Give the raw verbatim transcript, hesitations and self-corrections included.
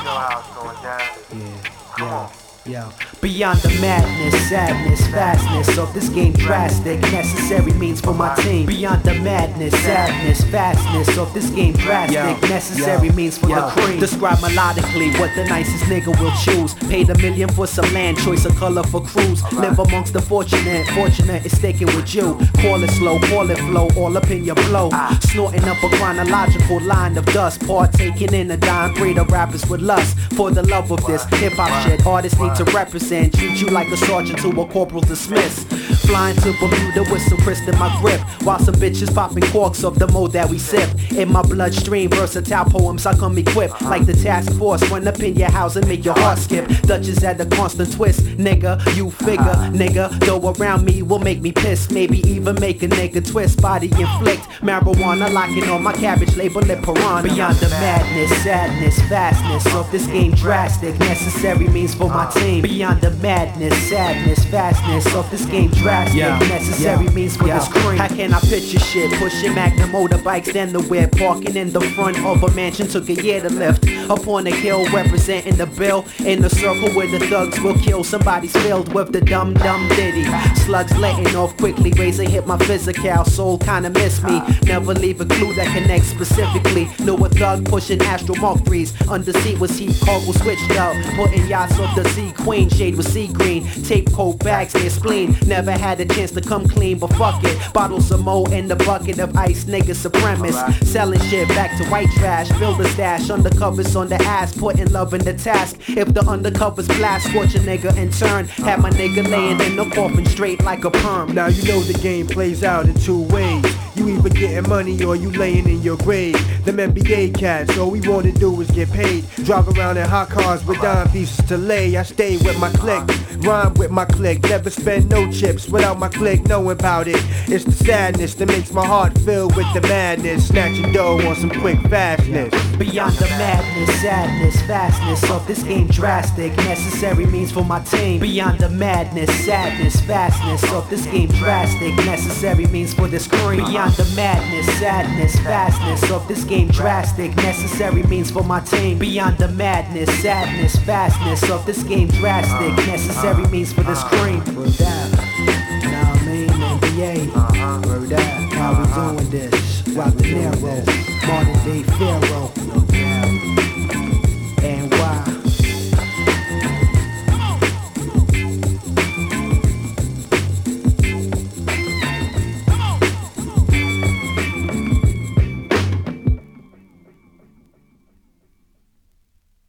how it's going down. Yeah, Come yeah, on. yeah. Beyond the madness, sadness, fastness of this game drastic, necessary means for my team. Beyond the madness, sadness, fastness of this game drastic, Yo, necessary yo, means for yo. the cream. Describe melodically what the nicest nigga will choose. Paid a million for some land, choice of color for cruise. Live amongst the fortunate, fortunate is sticking with you. Call it slow, call it flow, all up in your blow. Snorting up a chronological line of dust, partaking in a dime breed of rappers with lust. For the love of this hip hop shit, artists need to represent. Treat you like a sergeant to a corporal dismiss. Flying to Bermuda with some crisp in my grip, while some bitches popping corks of the mode that we sip. In my bloodstream, versatile poems I come equipped like the task force. Run up in your house and make your heart skip. Dutchess at a constant twist, nigga, you figure, nigga. Though around me will make me piss, maybe even make a nigga twist. Body inflict, marijuana locking on my cabbage, label it piranha. Beyond the madness, sadness, fastness of this game drastic, necessary means for my team. Beyond the madness, sadness, fastness of this game drastic, Yeah. necessary Yeah. means for Yeah. the screen. How can I picture shit? Pushing Magnum motorbikes then the whip, parking in the front of a mansion took a year to lift. Up on a hill representing the bill, in the circle where the thugs will kill. Somebody's filled with the dumb dumb ditty. Slugs letting off quickly, razor hit my physical, soul kinda miss me. Never leave a clue that connects specifically. Knew a thug pushing Astro Mark threes. Under seat was heat, cargo switched out. Putting yachts off the sea queen, shade was sea green. Tape coat bags near spleen. Never had a chance to come clean, but fuck it. Bottles of mo in the bucket of ice, nigga supremacist. Selling shit back to white trash. Build a stash, undercovers on the ass, putting love in the task. If the undercovers blast, scorch a nigga in turn. Had my nigga laying in the coffin straight like a perm. Now you know the game plays out in two ways. You either getting money or you laying in your grave. Them N B A cats, all we wanna do is get paid. Drive around in hot cars with dime pieces to lay. I stay with my clique, rhyme with my clique. Never spend no chips without my clique knowing about it. It's the sadness that makes my heart fill with the madness. Snatching dough on some quick fastness. Beyond the madness, sadness, fastness of this game drastic, necessary means for my team. Beyond the madness, sadness, fastness of this game drastic, necessary means for this cream. Beyond the madness, sadness, fastness of this game drastic, necessary means for my team. Beyond the madness, sadness, fastness of this game drastic, necessary means for this cream. Word that, now I mean N B A. Word that, how we doing this? Rock the narrow.